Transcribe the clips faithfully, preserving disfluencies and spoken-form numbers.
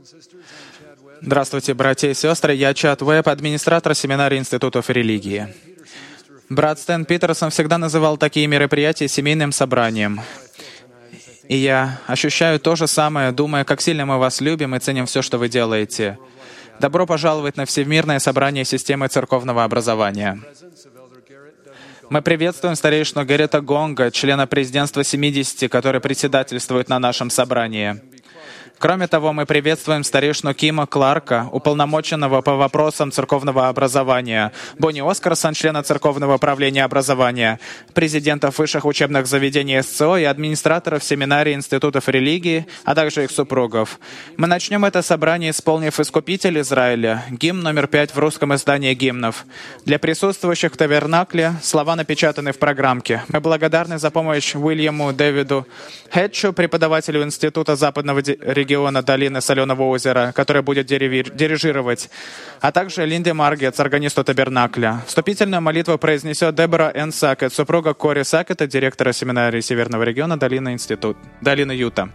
Здравствуйте, братья и сестры. Я Чад Уэбб, администратор семинарии институтов религии. Брат Стэн Питерсон всегда называл такие мероприятия семейным собранием. И я ощущаю то же самое, думая, как сильно мы вас любим и ценим все, что вы делаете. Добро пожаловать на Всемирное собрание системы церковного образования. Мы приветствуем старейшину Гаррета Гонга, члена президентства семидесяти, который председательствует на нашем собрании. Кроме того, мы приветствуем старейшину Кима Кларка, уполномоченного по вопросам церковного образования, Бонни Оскарсон, члена Церковного управления образования, президентов высших учебных заведений эс цэ о и администраторов семинарий институтов религии, а также их супругов. Мы начнем это собрание, исполнив «Искупитель Израиля», гимн номер пять в русском издании гимнов. Для присутствующих в тавернакле слова напечатаны в программке. Мы благодарны за помощь Уильяму Дэвиду Хэтчу, преподавателю Института Западного региона долины Соленого озера, который будет дирижировать, а также Линде Маргетс, органисту табернакля. Вступительную молитву произнесет Дебора Н. Сакет, супруга Кори Сакета, директора семинарии Северного региона долины, Институт, долины Юта.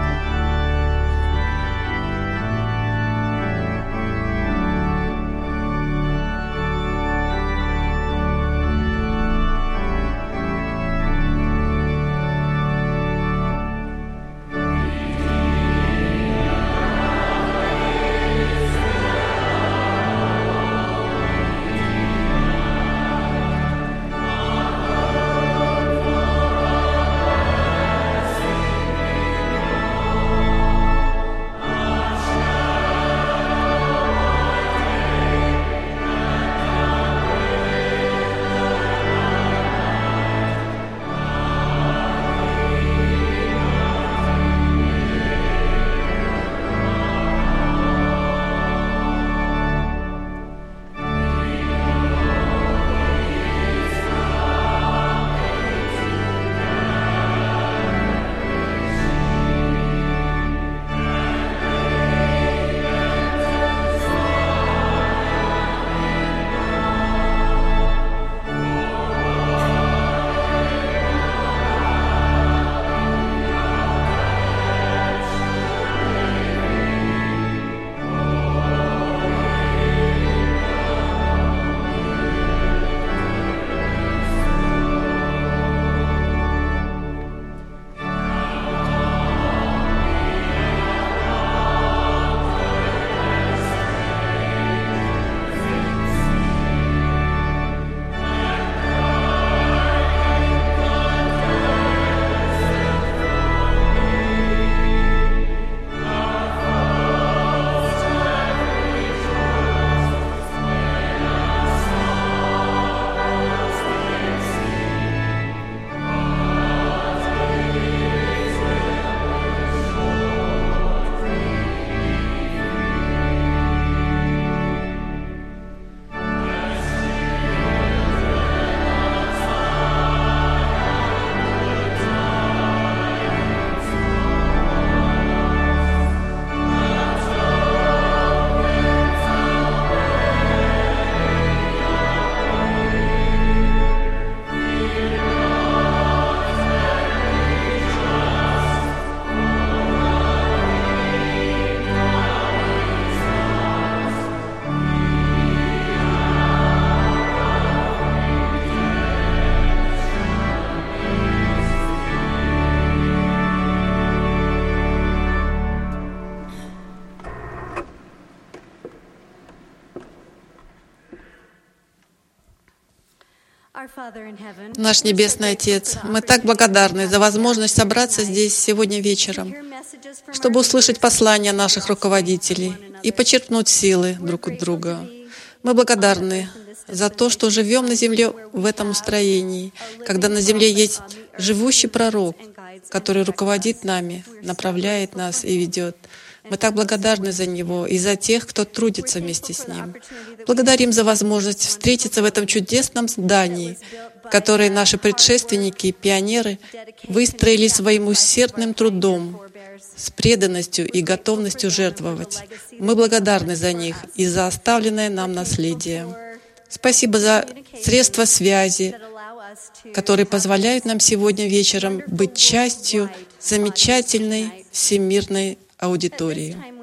Наш Небесный Отец, мы так благодарны за возможность собраться здесь сегодня вечером, чтобы услышать послания наших руководителей и почерпнуть силы друг от друга. Мы благодарны за то, что живем на земле в этом устроении, когда на земле есть живущий пророк, который руководит нами, направляет нас и ведет. Мы так благодарны за Него и за тех, кто трудится вместе с Ним. Благодарим за возможность встретиться в этом чудесном здании, которое наши предшественники, пионеры, выстроили своим усердным трудом, с преданностью и готовностью жертвовать. Мы благодарны за них и за оставленное нам наследие. Спасибо за средства связи, которые позволяют нам сегодня вечером быть частью замечательной всемирной аудитории.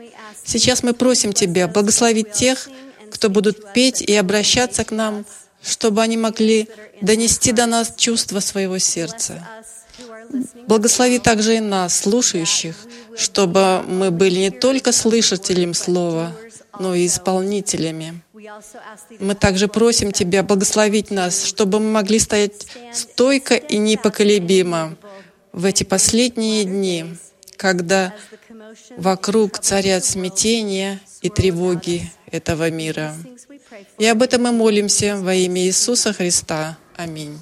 Сейчас мы просим Тебя благословить тех, кто будут петь и обращаться к нам, чтобы они могли донести до нас чувства своего сердца. Благослови также и нас, слушающих, чтобы мы были не только слышателем Слова, но и исполнителями. Мы также просим Тебя благословить нас, чтобы мы могли стоять стойко и непоколебимо в эти последние дни, когда вокруг царят смятения и тревоги этого мира. И об этом мы молимся во имя Иисуса Христа. Аминь.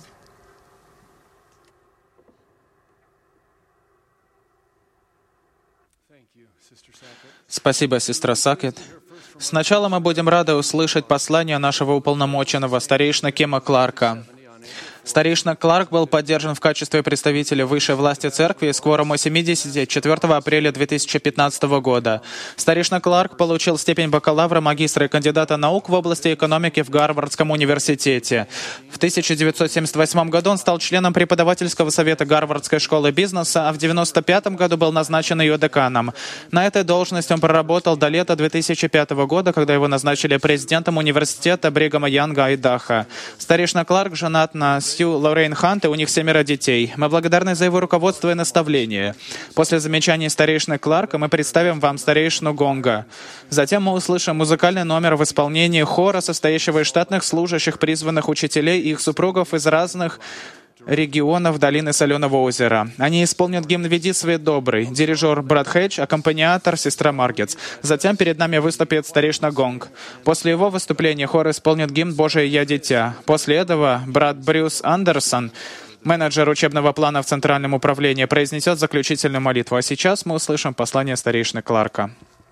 Спасибо, сестра Сакет. Сначала мы будем рады услышать послание нашего уполномоченного, старейшины Кима Кларка. Старейшина Кларк был поддержан в качестве представителя высшей власти церкви с кворумом семидесяти четвёртого апреля две тысячи пятнадцатого года. Старейшина Кларк получил степень бакалавра, магистра и кандидата наук в области экономики в Гарвардском университете. В тысяча девятьсот семьдесят восьмом году он стал членом преподавательского совета Гарвардской школы бизнеса, а в девяносто пятом году был назначен ее деканом. На этой должности он проработал до лета две тысячи пятого года, когда его назначили президентом университета Бригама Янга, Айдахо. Старейшина Кларк женат на Сью Лоррейн Хант, и у них семеро детей. Мы благодарны за его руководство и наставление. После замечаний старейшины Кларка мы представим вам старейшину Гонга. Затем мы услышим музыкальный номер в исполнении хора, состоящего из штатных служащих, призванных учителей и их супругов из разных регионов долины Соленого озера. Они исполнят гимн «Веди свет добрый», дирижер Брат Хедж, аккомпаниатор сестра Маргетс. Затем перед нами выступит старейшина Гонг. После его выступления хор исполнит гимн «Божие я дитя». После этого брат Брюс Андерсон, менеджер учебного плана в Центральном управлении, произнесет заключительную молитву. А сейчас мы услышим послание старейшины Кларка.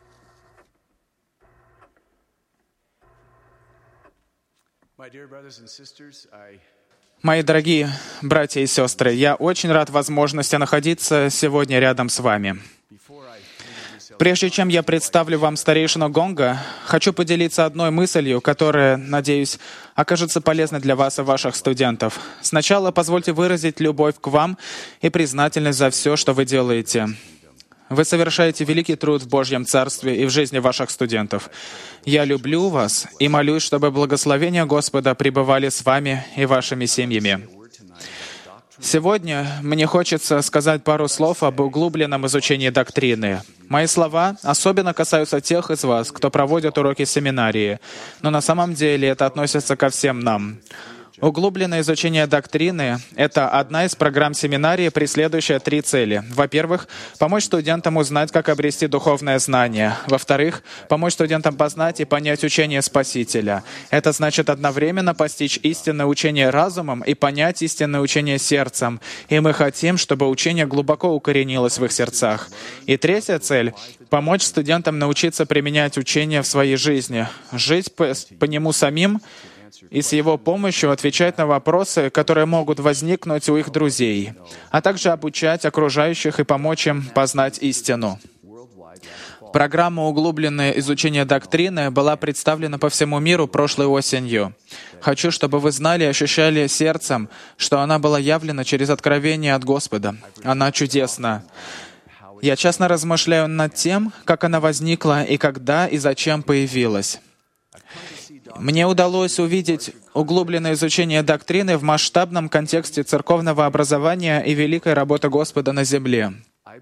Мои дорогие братья и сестры, я очень рад возможности находиться сегодня рядом с вами. Прежде чем я представлю вам старейшину Гонга, хочу поделиться одной мыслью, которая, надеюсь, окажется полезной для вас и ваших студентов. Сначала позвольте выразить любовь к вам и признательность за все, что вы делаете. Вы совершаете великий труд в Божьем Царстве и в жизни ваших студентов. Я люблю вас и молюсь, чтобы благословения Господа пребывали с вами и вашими семьями. Сегодня мне хочется сказать пару слов об углубленном изучении доктрины. Мои слова особенно касаются тех из вас, кто проводит уроки семинарии, но на самом деле это относится ко всем нам. Углубленное изучение доктрины — это одна из программ семинарии, преследующая три цели. Во-первых, помочь студентам узнать, как обрести духовное знание. Во-вторых, помочь студентам познать и понять учение Спасителя. Это значит одновременно постичь истинное учение разумом и понять истинное учение сердцем. И мы хотим, чтобы учение глубоко укоренилось в их сердцах. И третья цель — помочь студентам научиться применять учение в своей жизни, жить по, по нему самим, и с его помощью отвечать на вопросы, которые могут возникнуть у их друзей, а также обучать окружающих и помочь им познать истину. Программа «Углубленное изучение доктрины» была представлена по всему миру прошлой осенью. Хочу, чтобы вы знали и ощущали сердцем, что она была явлена через откровение от Господа. Она чудесна. Я часто размышляю над тем, как она возникла и когда и зачем появилась. Мне удалось увидеть углубленное изучение доктрины в масштабном контексте церковного образования и великой работы Господа на земле.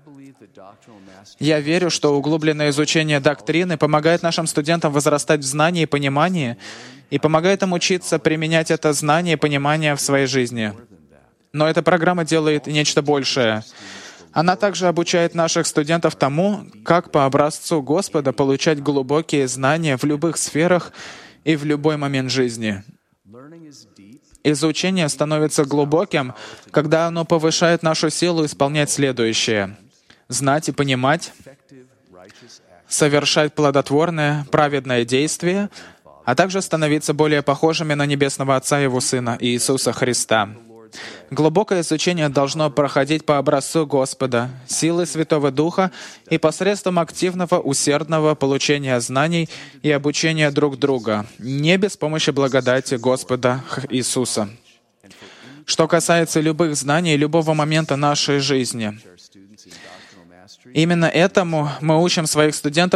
Я верю, что углубленное изучение доктрины помогает нашим студентам возрастать в знании и понимании и помогает им учиться применять это знание и понимание в своей жизни. Но эта программа делает нечто большее. Она также обучает наших студентов тому, как по образцу Господа получать глубокие знания в любых сферах и в любой момент жизни. Изучение становится глубоким, когда оно повышает нашу силу исполнять следующее: знать и понимать, совершать плодотворное, праведное действие, а также становиться более похожими на Небесного Отца и Его Сына Иисуса Христа. Глубокое изучение должно проходить по образцу Господа, силой Святого Духа и посредством активного, усердного получения знаний и обучения друг друга, не без помощи благодати Господа Иисуса. Что касается любых знаний, любого момента нашей жизни, именно этому мы учим своих студентов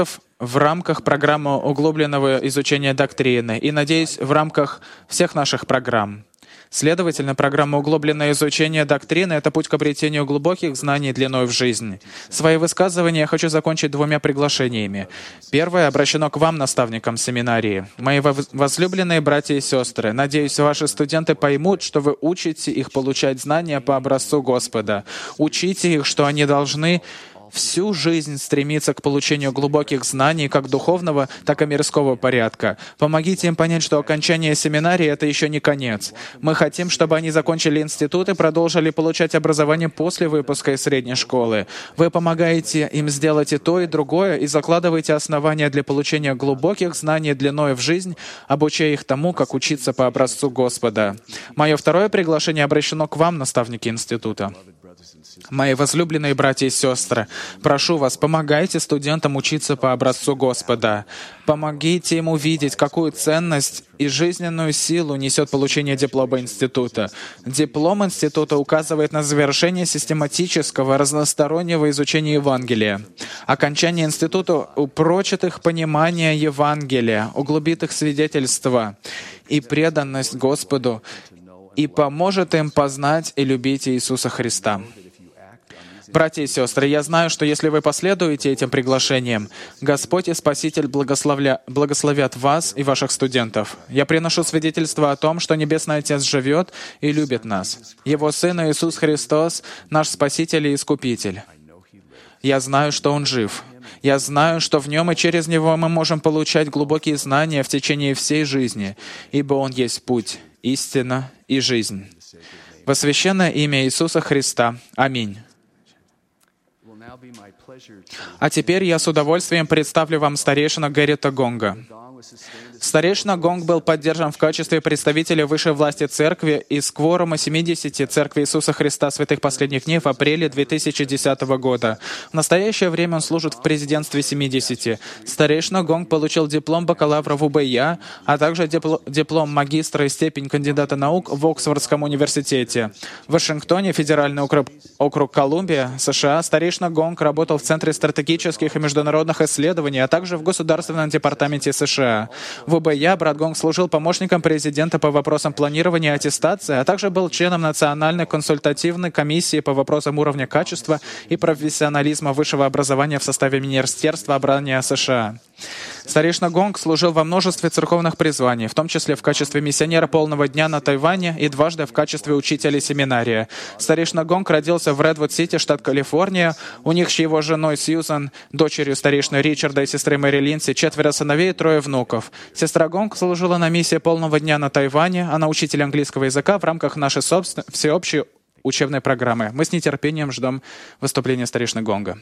в рамках программы углубленного изучения доктрины и, надеюсь, в рамках всех наших программ. Следовательно, программа углубленное изучение доктрины — это путь к обретению глубоких знаний длиной в жизнь. Свои высказывания я хочу закончить двумя приглашениями. Первое обращено к вам, наставникам семинарии. Мои возлюбленные братья и сестры, надеюсь, ваши студенты поймут, что вы учите их получать знания по образцу Господа. Учите их, что они должны всю жизнь стремиться к получению глубоких знаний как духовного, так и мирского порядка. Помогите им понять, что окончание семинарии — это еще не конец. Мы хотим, чтобы они закончили институт и продолжили получать образование после выпуска из средней школы. Вы помогаете им сделать и то, и другое, и закладываете основания для получения глубоких знаний длиной в жизнь, обучая их тому, как учиться по образцу Господа. Мое второе приглашение обращено к вам, наставники института. Мои возлюбленные братья и сестры, прошу вас, помогайте студентам учиться по образцу Господа. Помогите им увидеть, какую ценность и жизненную силу несет получение диплома института. Диплом института указывает на завершение систематического, разностороннего изучения Евангелия. Окончание института упрочит их понимание Евангелия, углубит их свидетельство и преданность Господу и поможет им познать и любить Иисуса Христа. Братья и сестры, я знаю, что если вы последуете этим приглашениям, Господь и Спаситель благословля... благословят вас и ваших студентов. Я приношу свидетельство о том, что Небесный Отец живет и любит нас. Его Сын Иисус Христос — наш Спаситель и Искупитель. Я знаю, что Он жив. Я знаю, что в Нем и через Него мы можем получать глубокие знания в течение всей жизни, ибо Он есть путь, истина и жизнь. Во священное имя Иисуса Христа. Аминь. А теперь я с удовольствием представлю вам старейшину Гэррита Гонга. Старейшина Гонг был поддержан в качестве представителя высшей власти церкви из кворума семидесяти Церкви Иисуса Христа Святых Последних Дней в апреле две тысячи десятого года. В настоящее время он служит в президентстве семидесяти. Старейшина Гонг получил диплом бакалавра в УБЯ, а также диплом магистра и степень кандидата наук в Оксфордском университете. В Вашингтоне, федеральный округ, округ Колумбия, США, старейшина Гонг работал в Центре стратегических и международных исследований, а также в Государственном департаменте США. В УБЯ брат Гонг служил помощником президента по вопросам планирования и аттестации, а также был членом Национальной консультативной комиссии по вопросам уровня качества и профессионализма высшего образования в составе Министерства обороны США. Старейшина Гонг служил во множестве церковных призваний, в том числе в качестве миссионера полного дня на Тайване и дважды в качестве учителя семинария. Старейшина Гонг родился в Редвуд-Сити, штат Калифорния. У них с его женой Сьюзан, дочерью старейшины Ричарда и сестры Мэри Линдси, четверо сыновей и трое внуков. Сестра Гонг служила на миссии полного дня на Тайване. Она учитель английского языка в рамках нашей собственной всеобщей учебной программы. Мы с нетерпением ждем выступления старейшины Гонга.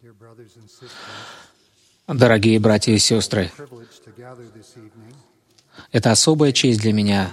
Дорогие братья и сестры, это особая честь для меня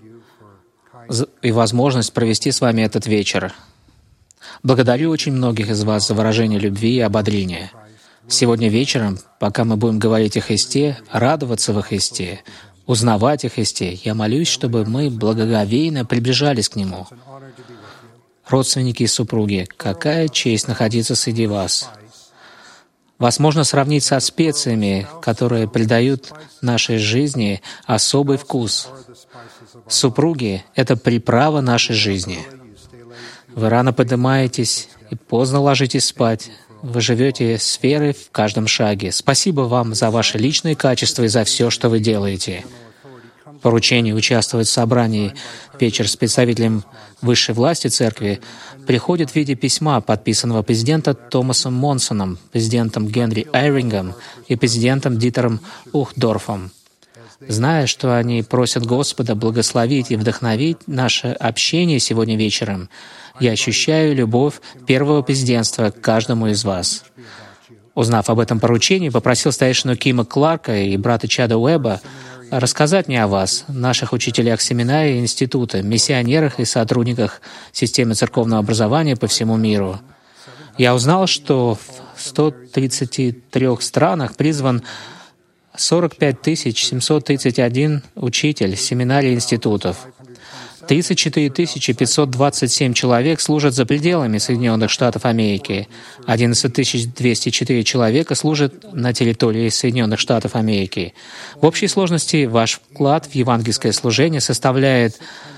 и возможность провести с вами этот вечер. Благодарю очень многих из вас за выражение любви и ободрения. Сегодня вечером, пока мы будем говорить о Христе, радоваться во Христе, узнавать о Христе, я молюсь, чтобы мы благоговейно приближались к Нему. Родственники и супруги, какая честь находиться среди вас. Вас можно сравнить со специями, которые придают нашей жизни особый вкус. Супруги — это приправа нашей жизни. Вы рано поднимаетесь и поздно ложитесь спать. Вы живете с верой в каждом шаге. Спасибо вам за ваши личные качества и за все, что вы делаете. Поручение участвовать в собрании «Вечер с представителем высшей власти Церкви» приходит в виде письма, подписанного президентом Томасом Монсоном, президентом Генри Айрингом и президентом Дитером Ухдорфом. Зная, что они просят Господа благословить и вдохновить наше общение сегодня вечером, я ощущаю любовь первого президентства к каждому из вас. Узнав об этом поручении, попросил старейшину Кима Кларка и брата Чада Уэба рассказать мне о вас, наших учителях семинарии и института, миссионерах и сотрудниках системы церковного образования по всему миру. Я узнал, что в ста тридцати трёх странах призван сорок пять тысяч семьсот тридцать один учитель семинарий и институтов. тридцать четыре тысячи пятьсот двадцать семь человек служат за пределами Соединенных Штатов Америки. одиннадцать тысяч двести четыре человека служат на территории Соединенных Штатов Америки. В общей сложности ваш вклад в евангельское служение составляет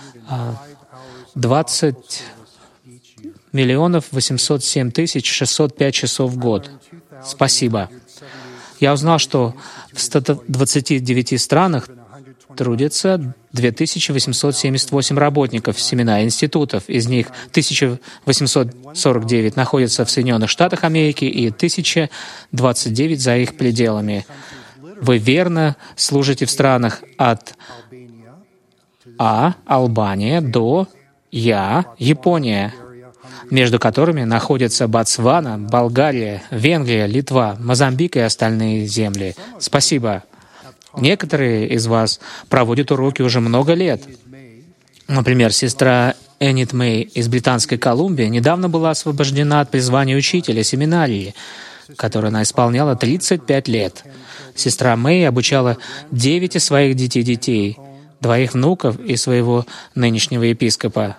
двадцать миллионов восемьсот семь тысяч шестьсот пять часов в год. Спасибо. Я узнал, что в ста двадцати девяти странах трудятся две тысячи восемьсот семьдесят восемь работников семинарий и институтов. Из них тысяча восемьсот сорок девять находятся в Соединенных Штатах Америки и тысяча двадцать девять за их пределами. Вы верно служите в странах от А, Албания, до Я, Япония, между которыми находятся Ботсвана, Болгария, Венгрия, Литва, Мозамбик и остальные земли. Спасибо. Некоторые из вас проводят уроки уже много лет. Например, сестра Эннет Мэй из Британской Колумбии недавно была освобождена от призвания учителя семинарии, которую она исполняла тридцать пять лет. Сестра Мэй обучала девять из своих детей-детей, двоих внуков и своего нынешнего епископа.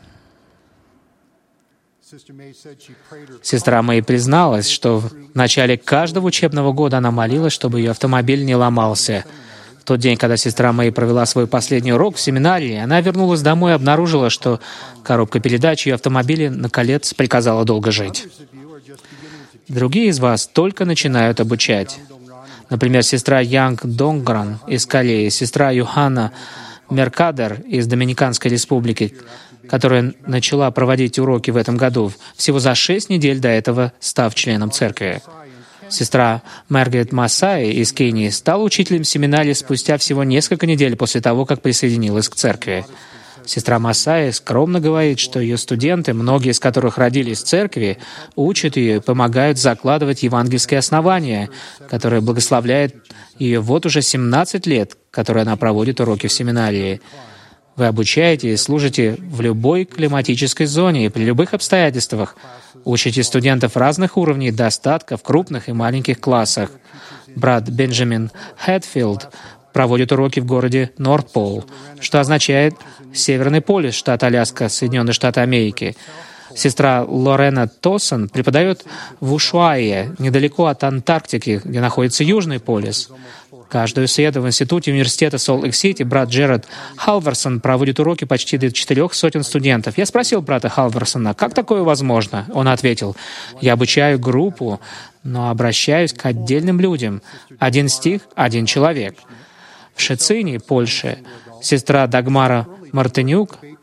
Сестра Мэй призналась, что в начале каждого учебного года она молилась, чтобы ее автомобиль не ломался. В тот день, когда сестра Мэй провела свой последний урок в семинарии, она вернулась домой и обнаружила, что коробка передач ее автомобиля наконец приказала долго жить. Другие из вас только начинают обучать. Например, сестра Янг Донгран из Кореи, сестра Юханна Меркадер из Доминиканской Республики, которая начала проводить уроки в этом году, всего за шесть недель до этого став членом церкви. Сестра Маргарет Масаи из Кении стала учителем семинарии спустя всего несколько недель после того, как присоединилась к церкви. Сестра Масаи скромно говорит, что ее студенты, многие из которых родились в церкви, учат ее и помогают закладывать евангельские основания, которые благословляют ее вот уже семнадцать лет, которые она проводит уроки в семинарии. Вы обучаете и служите в любой климатической зоне и при любых обстоятельствах. Учите студентов разных уровней достатка в крупных и маленьких классах. Брат Бенджамин Хэтфилд проводит уроки в городе Норт-Пол, что означает Северный полюс, штат Аляска, Соединенные Штаты Америки. Сестра Лорена Тосон преподает в Ушуайе, недалеко от Антарктики, где находится Южный полюс. Каждую среду в институте университета Солт-Лейк-Сити брат Джеред Халверсон проводит уроки почти до четырех сотен студентов. Я спросил брата Халверсона, как такое возможно? Он ответил, я обучаю группу, но обращаюсь к отдельным людям. Один стих, один человек. В Шецине, Польше, сестра Дагмара Мартынюк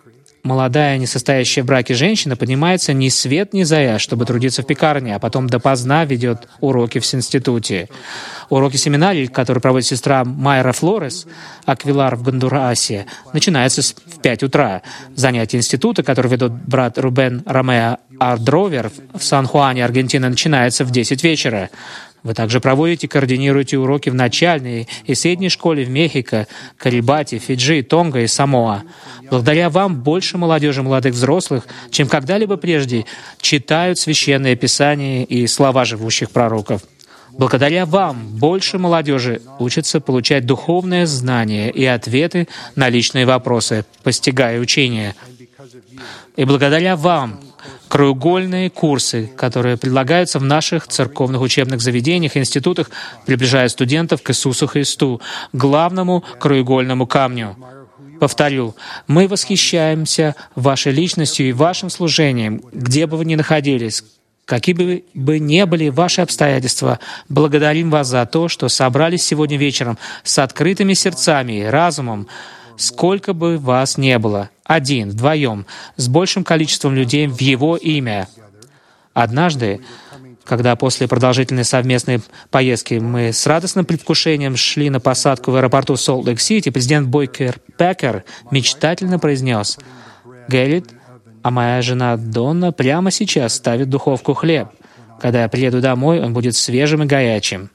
молодая, не состоящая в браке женщина поднимается ни свет ни заря, чтобы трудиться в пекарне, а потом допоздна ведет уроки в институте. Уроки семинарии, которые проводит сестра Майра Флорес, Аквилар в Гондурасе, начинаются в пять утра. Занятия института, которые ведут брат Рубен Ромео Ардровер в Сан-Хуане, Аргентина, начинаются в десять вечера. Вы также проводите и координируете уроки в начальной и средней школе в Мехико, Карибати, Фиджи, Тонга и Самоа. Благодаря вам больше молодежи, молодых взрослых, чем когда-либо прежде, читают Священное Писание и слова живущих пророков. Благодаря вам больше молодежи учатся получать духовное знание и ответы на личные вопросы, постигая учение. И благодаря вам краеугольные курсы, которые предлагаются в наших церковных учебных заведениях и институтах, приближают студентов к Иисусу Христу, главному краеугольному камню. Повторю, мы восхищаемся вашей личностью и вашим служением, где бы вы ни находились, какие бы, бы ни были ваши обстоятельства. Благодарим вас за то, что собрались сегодня вечером с открытыми сердцами и разумом, сколько бы вас ни было, один, вдвоем, с большим количеством людей в Его имя. Однажды, когда после продолжительной совместной поездки мы с радостным предвкушением шли на посадку в аэропорту Солт-Лейк-Сити, президент Бойкер Пекер мечтательно произнес: «Гэррит, а моя жена Донна прямо сейчас ставит в духовку хлеб. Когда я приеду домой, он будет свежим и горячим».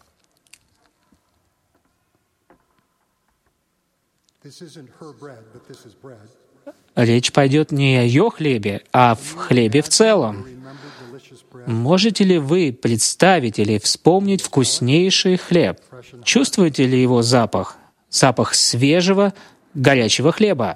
Речь пойдет не о ее хлебе, а в хлебе в целом. Можете ли вы представить или вспомнить вкуснейший хлеб? Чувствуете ли его запах? Запах свежего, горячего хлеба.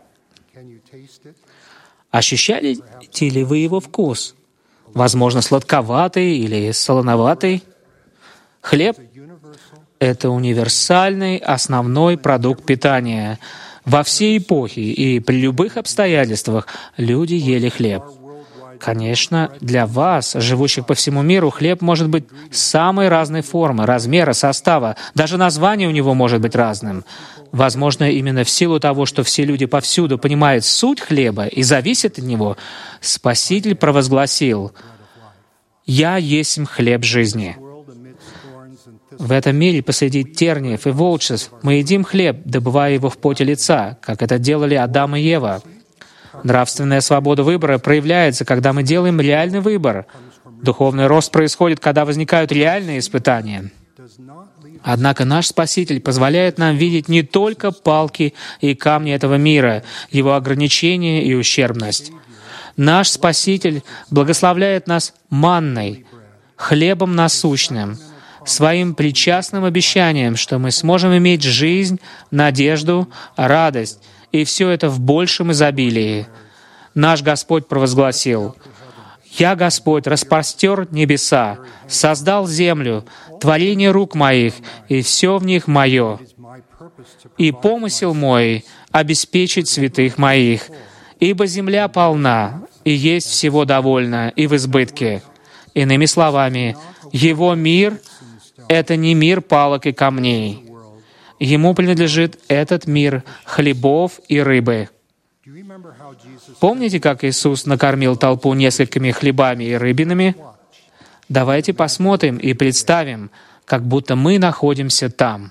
Ощущали ли вы его вкус? Возможно, сладковатый или солоноватый? Хлеб — это универсальный основной продукт питания. Во все эпохи и при любых обстоятельствах люди ели хлеб. Конечно, для вас, живущих по всему миру, хлеб может быть самой разной формы, размера, состава. Даже название у него может быть разным. Возможно, именно в силу того, что все люди повсюду понимают суть хлеба и зависят от него, Спаситель провозгласил: «Я есть хлеб жизни». В этом мире посреди терниев и волчеств мы едим хлеб, добывая его в поте лица, как это делали Адам и Ева. Нравственная свобода выбора проявляется, когда мы делаем реальный выбор. Духовный рост происходит, когда возникают реальные испытания. Однако наш Спаситель позволяет нам видеть не только палки и камни этого мира, его ограничения и ущербность. Наш Спаситель благословляет нас манной, хлебом насущным, своим причастным обещанием, что мы сможем иметь жизнь, надежду, радость, и все это в большем изобилии. Наш Господь провозгласил: «Я, Господь, распростер небеса, создал землю, творение рук моих, и все в них мое. И помысел мой — обеспечить святых моих, ибо земля полна, и есть всего довольно, и в избытке». Иными словами, Его мир — это не мир палок и камней. Ему принадлежит этот мир хлебов и рыбы. Помните, как Иисус накормил толпу несколькими хлебами и рыбинами? Давайте посмотрим и представим, как будто мы находимся там.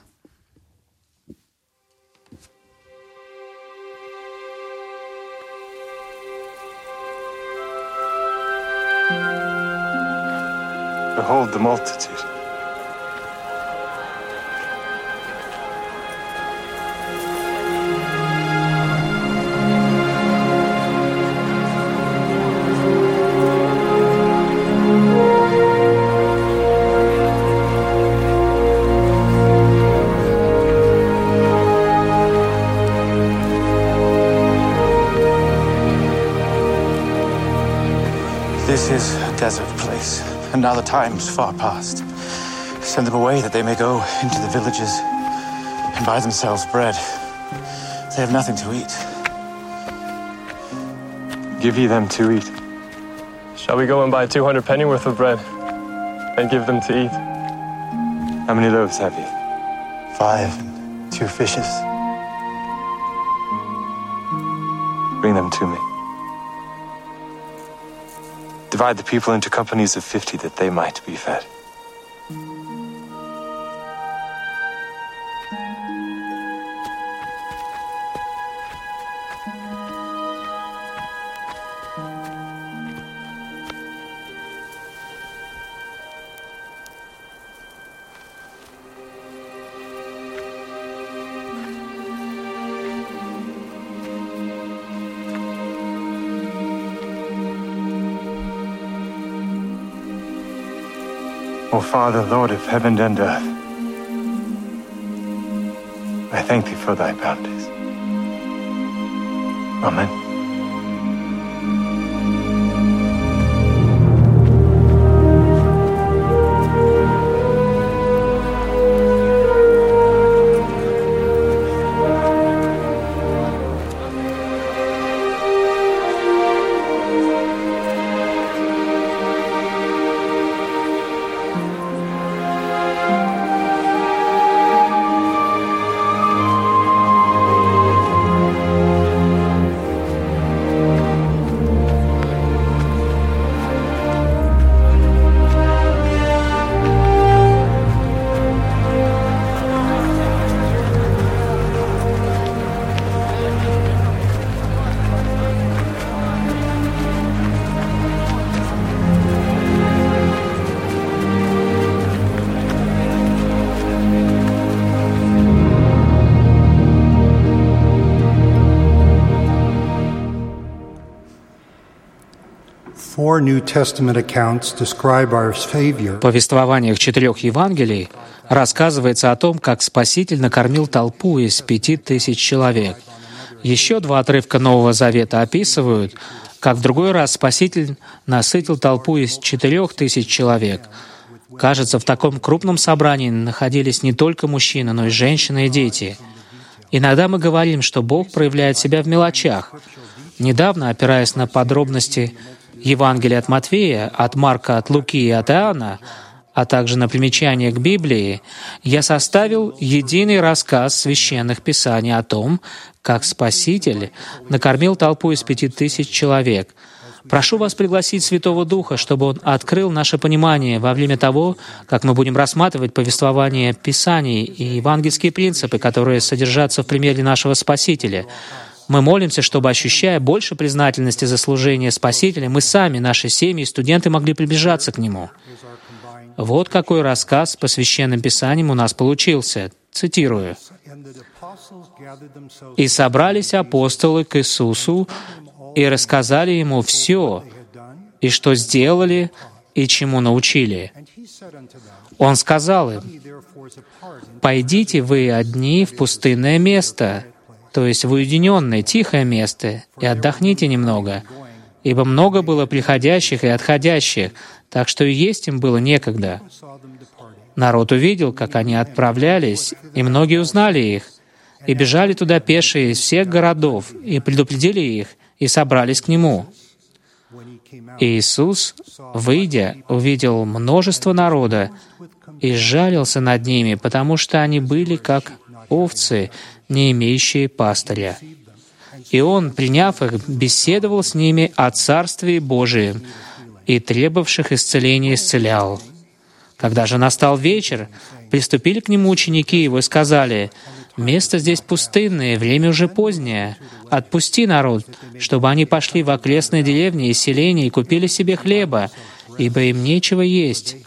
Behold the multitude. This is a desert place, and now the time's far past. Send them away that they may go into the villages and buy themselves bread. They have nothing to eat. Give ye them to eat. Shall we go and buy two hundred pennyworth of bread and give them to eat? How many loaves have ye? Five and two fishes. Bring them to me. Divide the people into companies of fifty that they might be fed. O Father, Lord of heaven and earth, I thank thee for thy bounties. Amen. В повествованиях четырех Евангелий рассказывается о том, как Спаситель накормил толпу из пяти тысяч человек. Еще два отрывка Нового Завета описывают, как в другой раз Спаситель насытил толпу из четырех тысяч человек. Кажется, в таком крупном собрании находились не только мужчины, но и женщины и дети. Иногда мы говорим, что Бог проявляет себя в мелочах. Недавно, опираясь на подробности Евангелия от Матфея, от Марка, от Луки и от Иоанна, а также на примечания к Библии, я составил единый рассказ священных писаний о том, как Спаситель накормил толпу из пяти тысяч человек. Прошу вас пригласить Святого Духа, чтобы Он открыл наше понимание во время того, как мы будем рассматривать повествование Писаний и евангельские принципы, которые содержатся в примере нашего Спасителя. Мы молимся, чтобы, ощущая больше признательности за служение Спасителя, мы сами, наши семьи и студенты могли приближаться к Нему. Вот какой рассказ по Священным Писаниям у нас получился. Цитирую. «И собрались апостолы к Иисусу и рассказали Ему все, и что сделали, и чему научили. Он сказал им: «Пойдите вы одни в пустынное место, то есть в уединенное, тихое место, и отдохните немного, ибо много было приходящих и отходящих, так что и есть им было некогда». Народ увидел, как они отправлялись, и многие узнали их, и бежали туда пешие из всех городов, и предупредили их, и собрались к Нему. И Иисус, выйдя, увидел множество народа и сжалился над ними, потому что они были как овцы, не имеющие пастыря. И Он, приняв их, беседовал с ними о Царстве Божием и требовавших исцеления исцелял. Когда же настал вечер, приступили к Нему ученики Его и сказали: «Место здесь пустынное, время уже позднее. Отпусти народ, чтобы они пошли в окрестные деревни и селения и купили себе хлеба, ибо им нечего есть».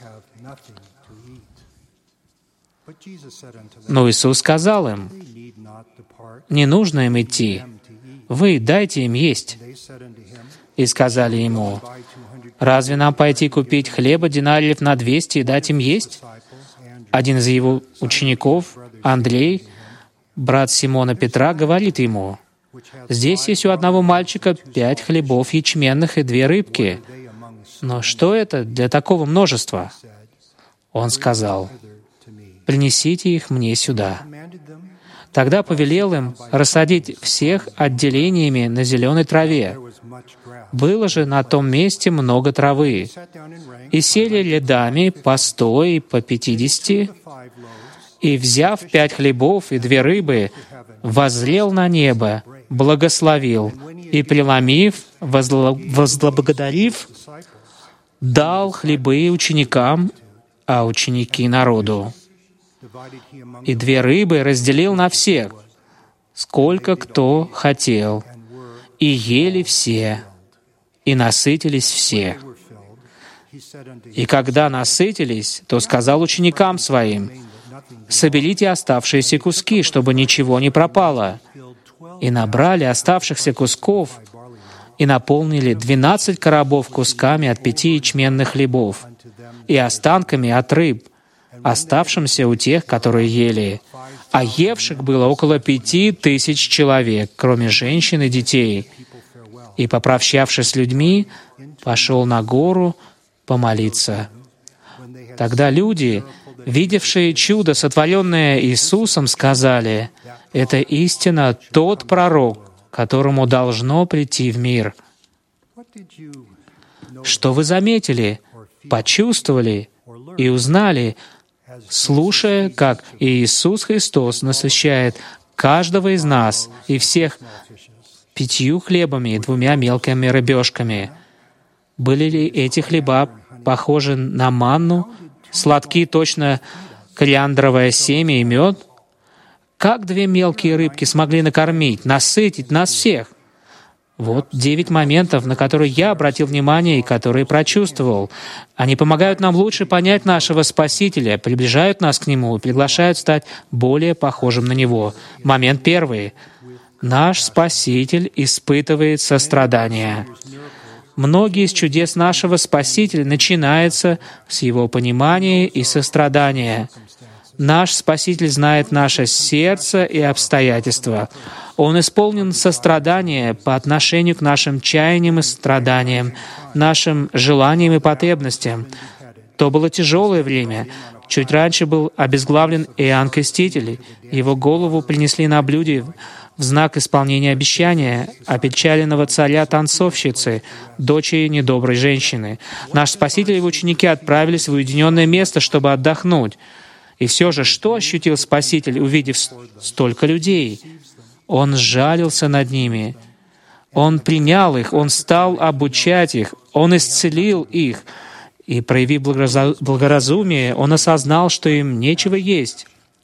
Но Иисус сказал им: «Не нужно им идти. Вы дайте им есть». И сказали Ему: «Разве нам пойти купить хлеба динариев на двести и дать им есть?» Один из Его учеников, Андрей, брат Симона Петра, говорит Ему: «Здесь есть у одного мальчика пять хлебов ячменных и две рыбки. Но что это для такого множества?» Он сказал: «Принесите их мне сюда». Тогда повелел им рассадить всех отделениями на зеленой траве. Было же на том месте много травы. И сели рядами по сто и по пятидесяти, и, взяв пять хлебов и две рыбы, воззрел на небо, благословил, и, преломив, возло... возблагодарив, дал хлебы ученикам, а ученики народу. И две рыбы разделил на всех, сколько кто хотел. И ели все, и насытились все. И когда насытились, то сказал ученикам своим: соберите оставшиеся куски, чтобы ничего не пропало. И набрали оставшихся кусков, и наполнили двенадцать коробов кусками от пяти ячменных хлебов и останками от рыб, оставшимся у тех, которые ели. А евших было около пяти тысяч человек, кроме женщин и детей. И, попрощавшись с людьми, пошел на гору помолиться. Тогда люди, видевшие чудо, сотворенное Иисусом, сказали: «Это истинно тот пророк, которому должно прийти в мир». Что вы заметили, почувствовали и узнали, слушая, как Иисус Христос насыщает каждого из нас и всех пятью хлебами и двумя мелкими рыбешками? Были ли эти хлеба похожи на манну, сладкие точно кориандровое семя и мед? Как две мелкие рыбки смогли накормить, насытить нас всех? Вот девять моментов, на которые я обратил внимание и которые прочувствовал. Они помогают нам лучше понять нашего Спасителя, приближают нас к Нему и приглашают стать более похожим на Него. Момент первый. Наш Спаситель испытывает сострадание. Многие из чудес нашего Спасителя начинаются с Его понимания и сострадания. Наш Спаситель знает наше сердце и обстоятельства. Он исполнен сострадания по отношению к нашим чаяниям и страданиям, нашим желаниям и потребностям. То было тяжелое время. Чуть раньше был обезглавлен Иоанн Креститель. Его голову принесли на блюде в знак исполнения обещания опечаленного царя-танцовщицы, дочери недоброй женщины. Наш Спаситель и его ученики отправились в уединенное место, чтобы отдохнуть. И все же, что ощутил Спаситель, увидев столько людей? Он сжалился над ними. Он принял их, Он стал обучать их, Он исцелил их. И, проявив благоразумие, Он осознал, что им нечего есть.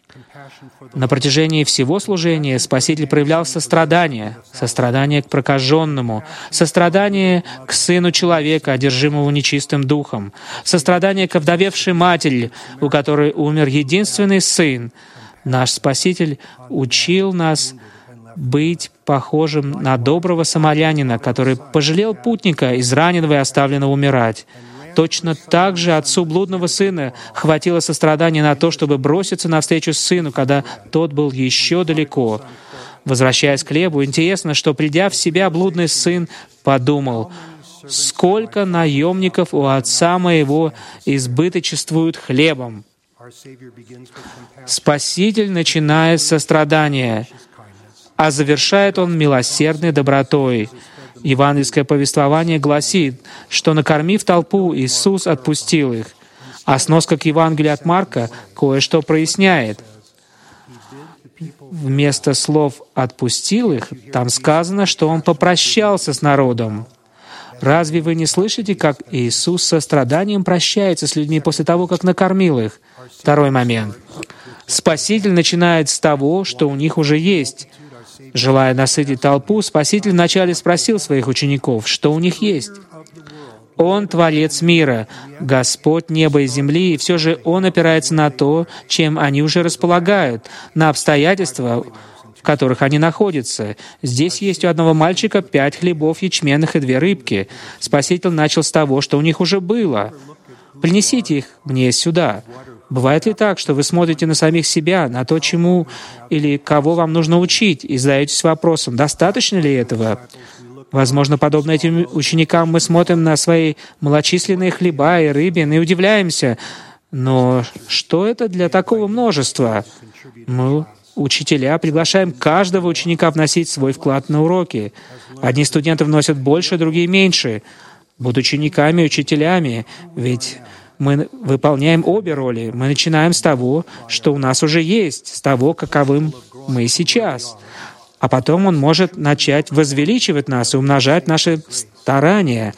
На протяжении всего служения Спаситель проявлял сострадание, сострадание к прокаженному, сострадание к сыну человека, одержимому нечистым духом, сострадание к овдовевшей матери, у которой умер единственный сын. Наш Спаситель учил нас быть похожим на доброго самарянина, который пожалел путника, израненного и оставленного умирать. Точно так же отцу блудного сына хватило сострадания на то, чтобы броситься навстречу сыну, когда тот был еще далеко. Возвращаясь к хлебу, интересно, что, придя в себя, блудный сын подумал: «Сколько наемников у отца моего избыточествуют хлебом». Спаситель начинает с сострадания, а завершает Он милосердной добротой. Евангельское повествование гласит, что, накормив толпу, Иисус отпустил их. А сноска к Евангелию от Марка кое-что проясняет. Вместо слов «отпустил их» там сказано, что Он попрощался с народом. Разве вы не слышите, как Иисус со страданием прощается с людьми после того, как накормил их? Второй момент. Спаситель начинает с того, что у них уже есть. Желая насытить толпу, Спаситель вначале спросил своих учеников, что у них есть. Он — Творец мира, Господь неба и земли, и все же Он опирается на то, чем они уже располагают, на обстоятельства, в которых они находятся. Здесь есть у одного мальчика пять хлебов ячменных и две рыбки. Спаситель начал с того, что у них уже было. «Принесите их мне сюда». Бывает ли так, что вы смотрите на самих себя, на то, чему или кого вам нужно учить, и задаетесь вопросом, достаточно ли этого? Возможно, подобно этим ученикам, мы смотрим на свои малочисленные хлеба и рыбины и удивляемся. Но что это для такого множества? Мы, учителя, приглашаем каждого ученика вносить свой вклад на уроки. Одни студенты вносят больше, другие меньше. Будь учениками и учителями, ведь мы выполняем обе роли. Мы начинаем с того, что у нас уже есть, с того, каковым мы сейчас. А потом Он может начать возвеличивать нас и умножать наши старания.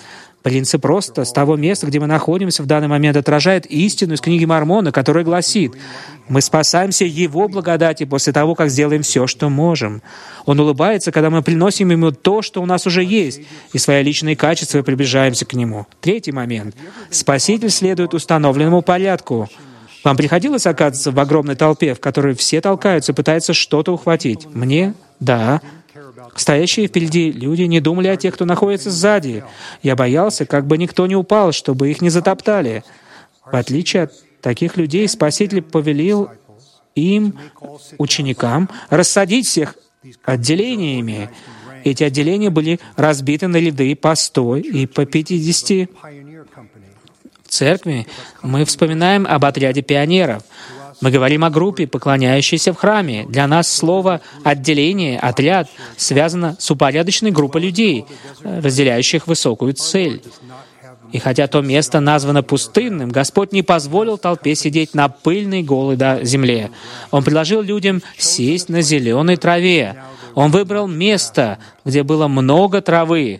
Принцип роста с того места, где мы находимся в данный момент, отражает истину из книги Мормона, которая гласит: мы спасаемся Его благодати после того, как сделаем все, что можем. Он улыбается, когда мы приносим Ему то, что у нас уже есть, и свои личные качества, и приближаемся к Нему. Третий момент. Спаситель следует установленному порядку. Вам приходилось оказаться в огромной толпе, в которой все толкаются и пытаются что-то ухватить? Мне? Да. Стоящие впереди люди не думали о тех, кто находится сзади. Я боялся, как бы никто не упал, чтобы их не затоптали. В отличие от таких людей, Спаситель повелел им, ученикам, рассадить всех отделениями. Эти отделения были разбиты на ряды по сто и по пятидесяти. В церкви мы вспоминаем об отряде пионеров. Мы говорим о группе, поклоняющейся в храме. Для нас слово «отделение», «отряд» связано с упорядоченной группой людей, разделяющих высокую цель. И хотя то место названо пустынным, Господь не позволил толпе сидеть на пыльной голой земле. Он предложил людям сесть на зеленой траве. Он выбрал место, где было много травы.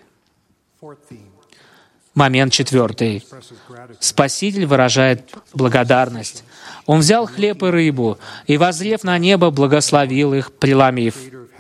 Момент четвертый. Спаситель выражает благодарность. Он взял хлеб и рыбу, и, воззрев на небо, благословил их, преломив.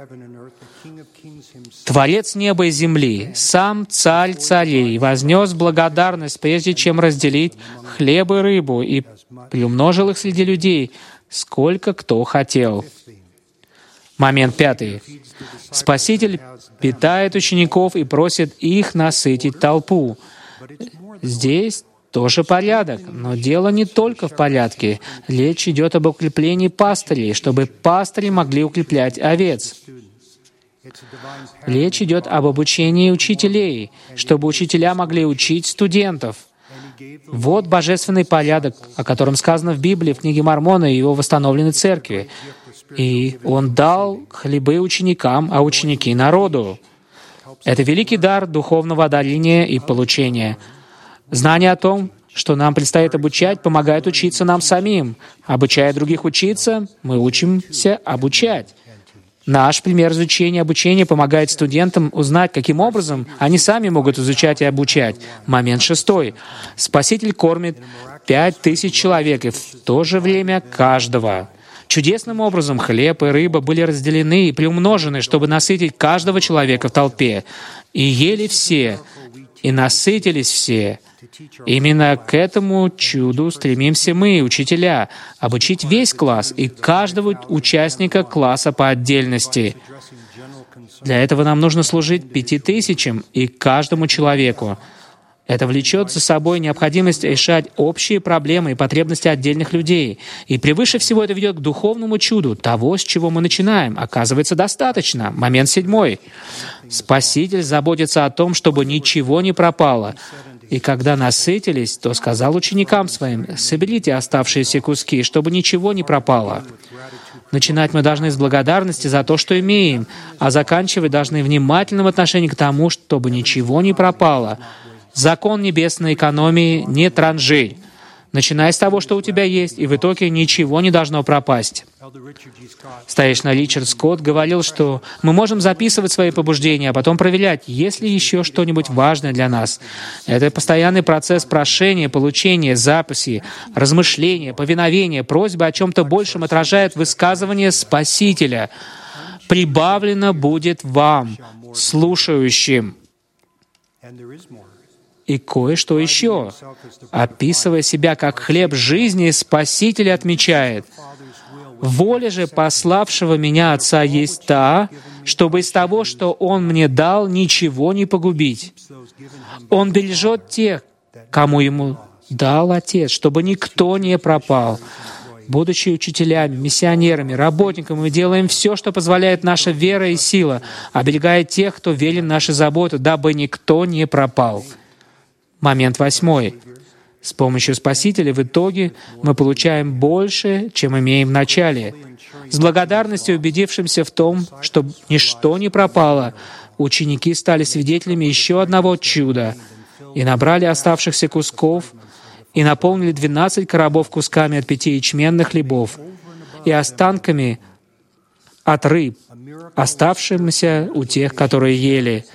Творец неба и земли, сам Царь царей, вознес благодарность, прежде чем разделить хлеб и рыбу, и приумножил их среди людей, сколько кто хотел. Момент пятый. Спаситель питает учеников и просит их насытить толпу. Здесь тоже порядок, но дело не только в порядке. Речь идет об укреплении пастырей, чтобы пастыри могли укреплять овец. Речь идет об обучении учителей, чтобы учителя могли учить студентов. Вот божественный порядок, о котором сказано в Библии, в книге Мормона и его восстановленной церкви. И Он дал хлебы ученикам, а ученики — народу. Это великий дар духовного одарения и получения. Знание о том, что нам предстоит обучать, помогает учиться нам самим. Обучая других учиться, мы учимся обучать. Наш пример изучения и обучения помогает студентам узнать, каким образом они сами могут изучать и обучать. Момент шестой. Спаситель кормит пять тысяч человек, и в то же время каждого. Чудесным образом хлеб и рыба были разделены и приумножены, чтобы насытить каждого человека в толпе. И ели все, и насытились все. Именно к этому чуду стремимся мы, учителя, обучить весь класс и каждого участника класса по отдельности. Для этого нам нужно служить пяти тысячам и каждому человеку. Это влечет за собой необходимость решать общие проблемы и потребности отдельных людей. И превыше всего это ведет к духовному чуду. Того, с чего мы начинаем, оказывается достаточно. Момент седьмой. Спаситель заботится о том, чтобы ничего не пропало. И когда насытились, то сказал ученикам своим: «Соберите оставшиеся куски, чтобы ничего не пропало». Начинать мы должны с благодарности за то, что имеем, а заканчивать должны внимательным отношением к тому, чтобы ничего не пропало. Закон небесной экономии — не транжирь. Начинай с того, что у тебя есть, и в итоге ничего не должно пропасть. Старейшина Ричард Скотт говорил, что мы можем записывать свои побуждения, а потом проверять, есть ли еще что-нибудь важное для нас. Это постоянный процесс прошения, получения, записи, размышления, повиновения, просьбы о чем-то большем отражает высказывание Спасителя. «Прибавлено будет вам, слушающим». И кое-что еще. Описывая себя как хлеб жизни, Спаситель отмечает: «Воля же пославшего меня Отца есть та, чтобы из того, что Он мне дал, ничего не погубить. Он бережет тех, кому Ему дал Отец, чтобы никто не пропал». Будучи учителями, миссионерами, работниками, мы делаем все, что позволяет наша вера и сила, оберегая тех, кто верен нашей заботе, дабы никто не пропал. Момент восьмой. С помощью Спасителя в итоге мы получаем больше, чем имеем в начале. С благодарностью, убедившимся в том, что ничто не пропало, ученики стали свидетелями еще одного чуда и набрали оставшихся кусков и наполнили двенадцать коробов кусками от пяти ячменных хлебов и останками от рыб, оставшимися у тех, которые ели.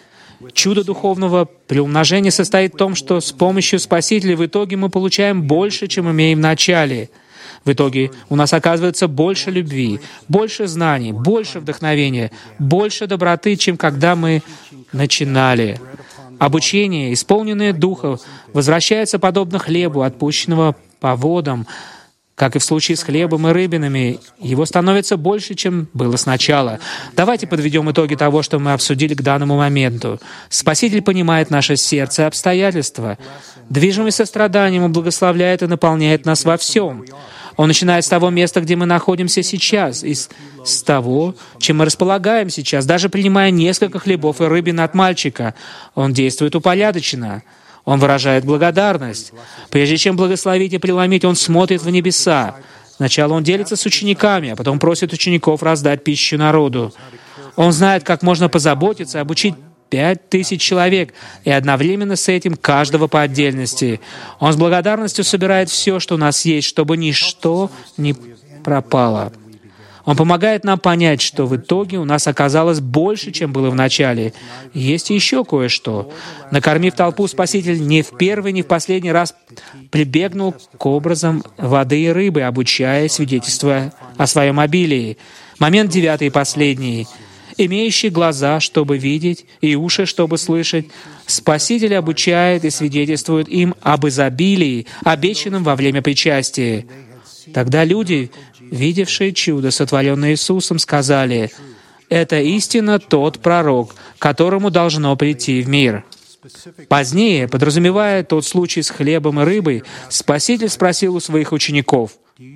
Чудо духовного приумножения состоит в том, что с помощью Спасителя в итоге мы получаем больше, чем имеем в начале. В итоге у нас оказывается больше любви, больше знаний, больше вдохновения, больше доброты, чем когда мы начинали. Обучение, исполненное Духа, возвращается подобно хлебу, отпущенного по водам. Как и в случае с хлебом и рыбинами, его становится больше, чем было сначала. Давайте подведем итоги того, что мы обсудили к данному моменту. Спаситель понимает наше сердце и обстоятельства. Движимый состраданием Он благословляет и наполняет нас во всем. Он начинает с того места, где мы находимся сейчас, и с, с того, чем мы располагаем сейчас, даже принимая несколько хлебов и рыбин от мальчика. Он действует упорядоченно. Он выражает благодарность. Прежде чем благословить и преломить, Он смотрит в небеса. Сначала Он делится с учениками, а потом просит учеников раздать пищу народу. Он знает, как можно позаботиться, обучить пять тысяч человек, и одновременно с этим каждого по отдельности. Он с благодарностью собирает все, что у нас есть, чтобы ничто не пропало. Он помогает нам понять, что в итоге у нас оказалось больше, чем было в начале. Есть еще кое-что. Накормив толпу, Спаситель ни в первый, ни в последний раз прибегнул к образам воды и рыбы, обучая, свидетельствуя о своем обилии. Момент девятый и последний. Имеющий глаза, чтобы видеть, и уши, чтобы слышать, Спаситель обучает и свидетельствует им об изобилии, обещанном во время причастия. Тогда люди, видевшие чудо, сотворенное Иисусом, сказали: «Это истинно тот пророк, которому должно прийти в мир». Позднее, подразумевая тот случай с хлебом и рыбой, Спаситель спросил у своих учеников: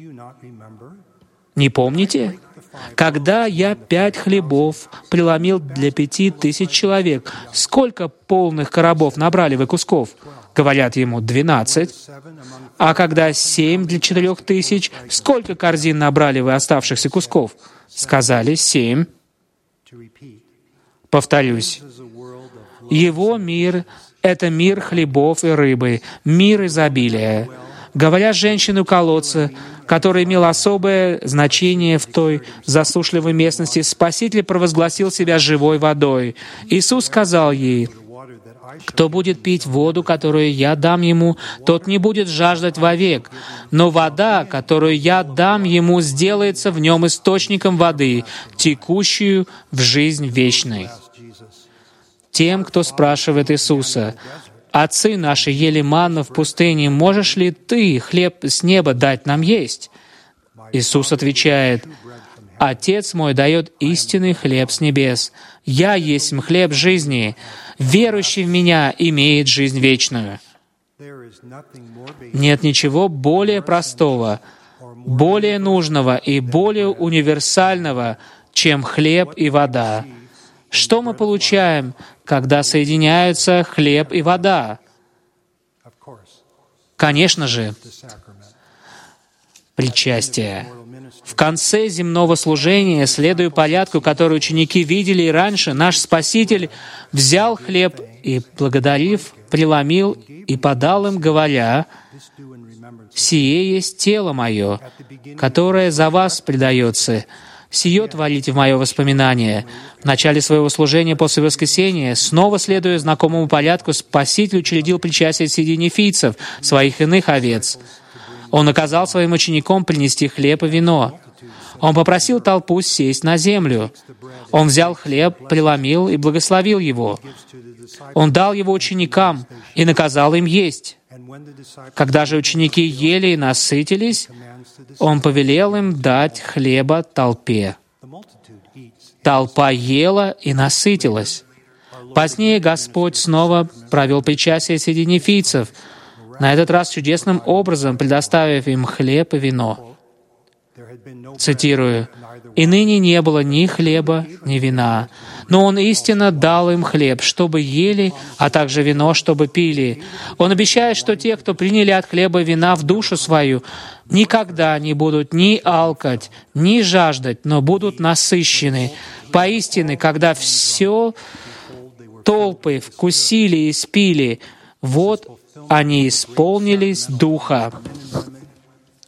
«Не помните? Когда я пять хлебов преломил для пяти тысяч человек, сколько полных коробов набрали вы кусков?» Говорят ему: «Двенадцать». «А когда семь для четырех тысяч, сколько корзин набрали вы оставшихся кусков?» Сказали: «Семь». Повторюсь. Его мир — это мир хлебов и рыбы, мир изобилия. Говоря женщине у колодца, который имел особое значение в той засушливой местности, Спаситель провозгласил себя живой водой. Иисус сказал ей: «Кто будет пить воду, которую я дам ему, тот не будет жаждать вовек, но вода, которую я дам ему, сделается в нем источником воды, текущую в жизнь вечной». Тем, кто спрашивает Иисуса: «Отцы наши ели манну в пустыне, можешь ли Ты хлеб с неба дать нам есть?» Иисус отвечает: «Отец мой дает истинный хлеб с небес. Я есть хлеб жизни. Верующий в Меня имеет жизнь вечную». Нет ничего более простого, более нужного и более универсального, чем хлеб и вода. Что мы получаем, когда соединяются хлеб и вода? Конечно же, причастие. В конце земного служения, следуя порядку, который ученики видели и раньше, наш Спаситель взял хлеб и, благодарив, преломил и подал им, говоря: «Сие есть тело мое, которое за вас предается. Сие творите в мое воспоминание». В начале своего служения после воскресения, снова следуя знакомому порядку, Спаситель учредил причастие среди нефийцев, своих иных овец. Он наказал своим ученикам принести хлеб и вино. Он попросил толпу сесть на землю. Он взял хлеб, преломил и благословил его. Он дал его ученикам и наказал им есть. Когда же ученики ели и насытились, Он повелел им дать хлеба толпе. Толпа ела и насытилась. Позднее Господь снова провел причастие среди нефийцев, на этот раз чудесным образом предоставив им хлеб и вино. Цитирую: «И ныне не было ни хлеба, ни вина, но Он истинно дал им хлеб, чтобы ели, а также вино, чтобы пили. Он обещает, что те, кто приняли от хлеба и вина в душу свою, никогда не будут ни алкать, ни жаждать, но будут насыщены. Поистине, когда все толпы вкусили и спили, вот они исполнились Духа».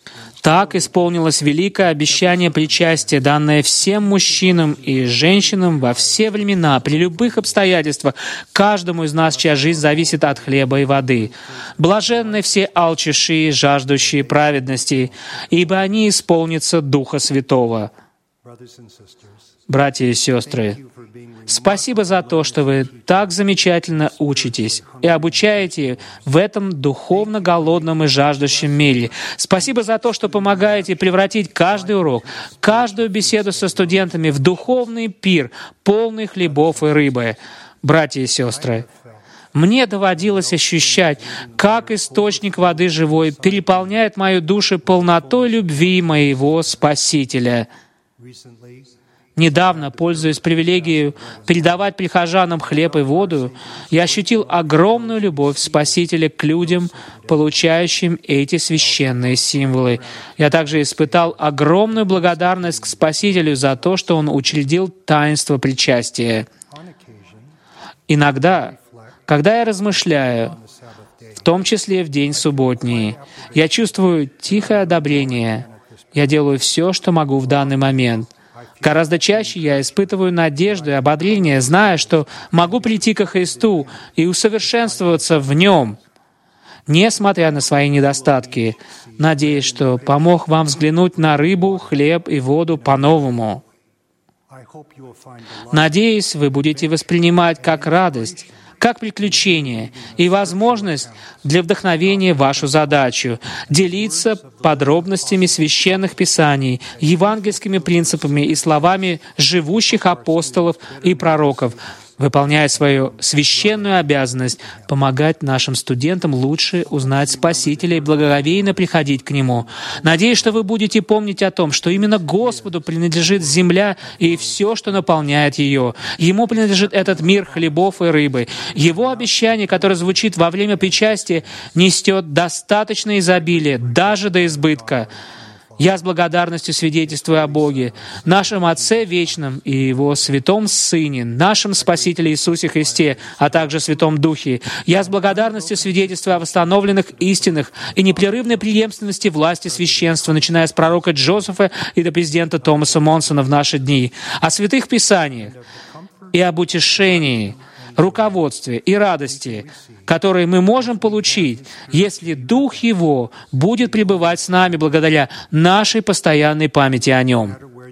Так исполнилось великое обещание причастия, данное всем мужчинам и женщинам во все времена, при любых обстоятельствах, каждому из нас, чья жизнь зависит от хлеба и воды. Блаженны все алчущие, жаждущие праведности, ибо они исполнятся Духа Святого. Братья и сестры, спасибо за то, что вы так замечательно учитесь и обучаете в этом духовно голодном и жаждущем мире. Спасибо за то, что помогаете превратить каждый урок, каждую беседу со студентами в духовный пир, полный хлебов и рыбы. Братья и сестры, мне доводилось ощущать, как источник воды живой переполняет мою душу полнотой любви моего Спасителя. Недавно, пользуясь привилегией передавать прихожанам хлеб и воду, я ощутил огромную любовь Спасителя к людям, получающим эти священные символы. Я также испытал огромную благодарность к Спасителю за то, что Он учредил таинство причастия. Иногда, когда я размышляю, в том числе в день субботний, я чувствую тихое одобрение. Я делаю все, что могу в данный момент. Гораздо чаще я испытываю надежду и ободрение, зная, что могу прийти ко Христу и усовершенствоваться в Нем, несмотря на свои недостатки, надеясь, что помог вам взглянуть на рыбу, хлеб и воду по-новому. Надеюсь, вы будете воспринимать как радость, как приключение и возможность для вдохновения вашу задачу — делиться подробностями священных писаний, евангельскими принципами и словами живущих апостолов и пророков, выполняя свою священную обязанность помогать нашим студентам лучше узнать Спасителя и благоговейно приходить к Нему. Надеюсь, что вы будете помнить о том, что именно Господу принадлежит земля и все, что наполняет ее. Ему принадлежит этот мир хлебов и рыбы. Его обещание, которое звучит во время причастия, несет достаточное изобилие, даже до избытка. Я с благодарностью свидетельствую о Боге, нашем Отце Вечном и Его Святом Сыне, нашем Спасителе Иисусе Христе, а также Святом Духе. Я с благодарностью свидетельствую о восстановленных истинах и непрерывной преемственности власти священства, начиная с пророка Джозефа и до президента Томаса Монсона в наши дни, о святых Писаниях и об утешении, руководстве и радости, которые мы можем получить, если Дух Его будет пребывать с нами благодаря нашей постоянной памяти о Нем.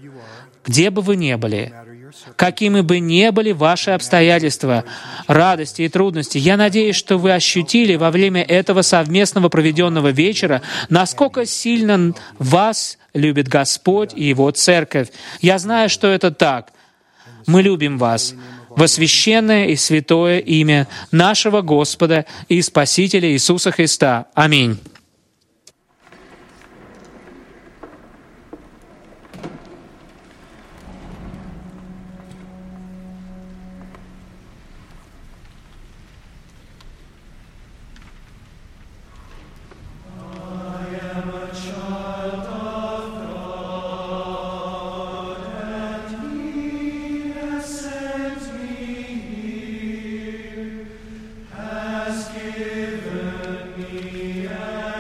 Где бы вы ни были, какими бы ни были ваши обстоятельства, радости и трудности, я надеюсь, что вы ощутили во время этого совместного проведенного вечера, насколько сильно вас любит Господь и Его Церковь. Я знаю, что это так. Мы любим вас во священное и святое имя нашего Господа и Спасителя Иисуса Христа. Аминь. Given me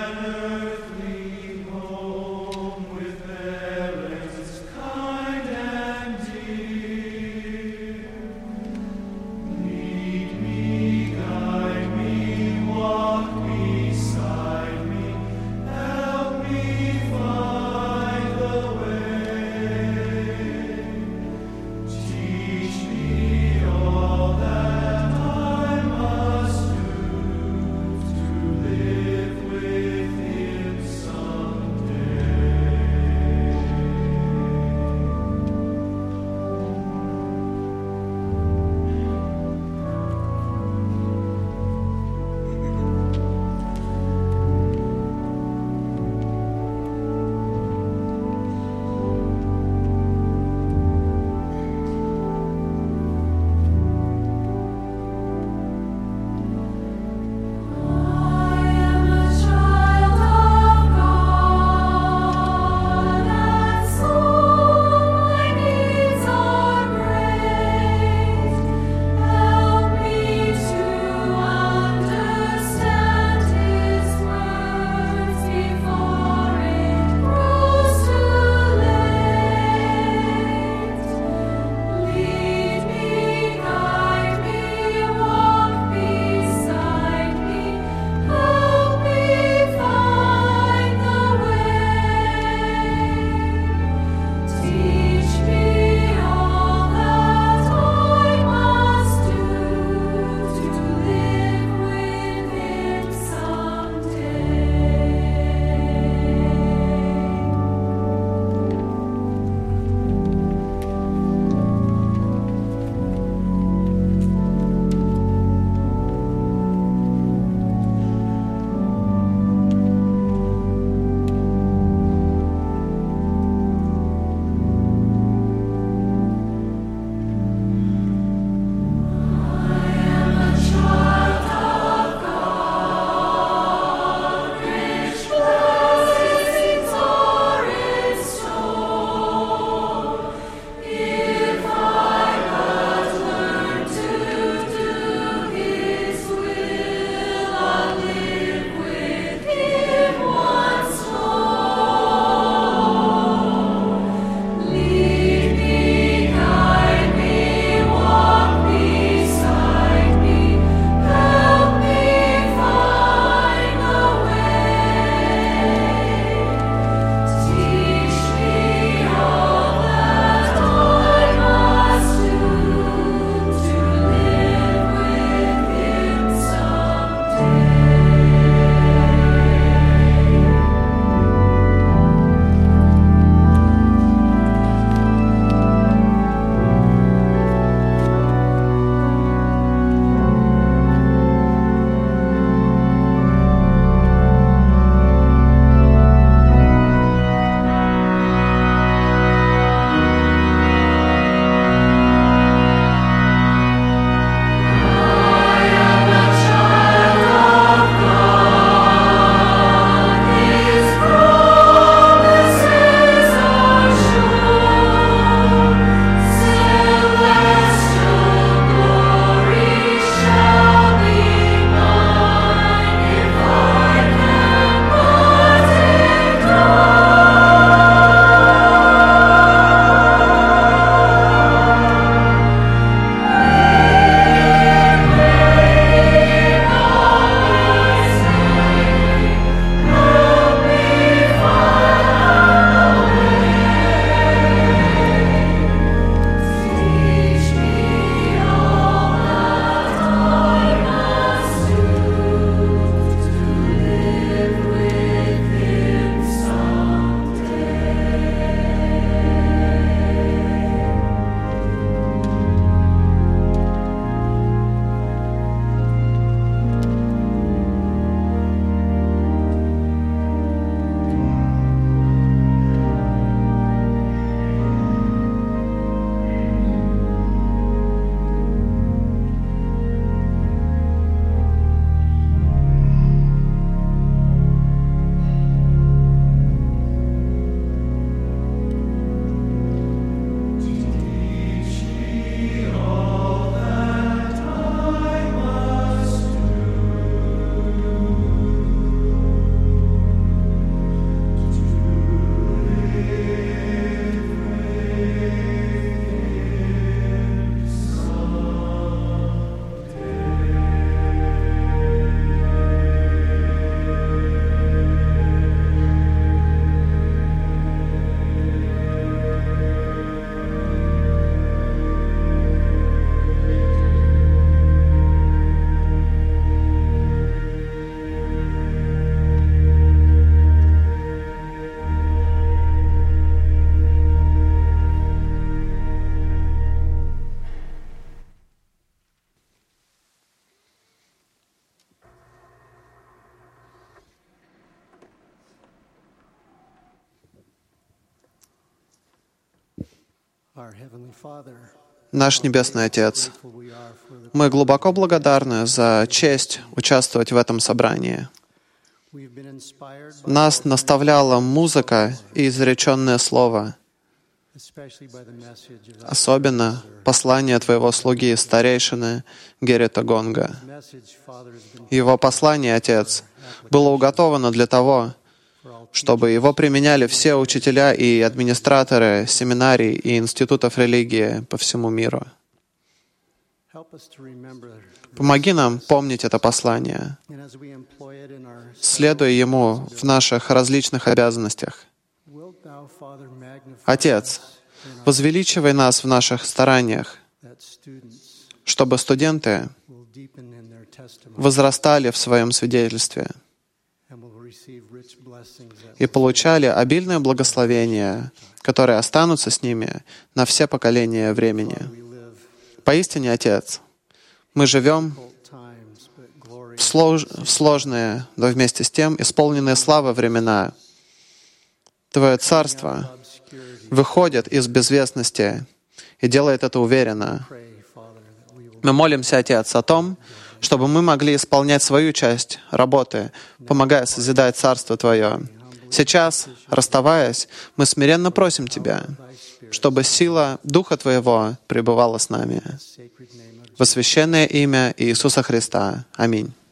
Наш Небесный Отец, мы глубоко благодарны за честь участвовать в этом собрании. Нас наставляла музыка и изреченное слово, особенно послание Твоего слуги, старейшины Геррита Гонга. Его послание, Отец, было уготовано для того, чтобы его применяли все учителя и администраторы семинарий и институтов религии по всему миру. Помоги нам помнить это послание, следуя ему в наших различных обязанностях. Отец, возвеличивай нас в наших стараниях, чтобы студенты возрастали в своем свидетельстве и получали обильное благословение, которые останутся с ними на все поколения времени. Поистине, Отец, мы живем в, слож... в сложные, но вместе с тем исполненные славы времена. Твое Царство выходит из безвестности и делает это уверенно. Мы молимся, Отец, о том, чтобы мы могли исполнять свою часть работы, помогая созидать Царство Твое. Сейчас, расставаясь, мы смиренно просим Тебя, чтобы сила Духа Твоего пребывала с нами. Во священное имя Иисуса Христа. Аминь.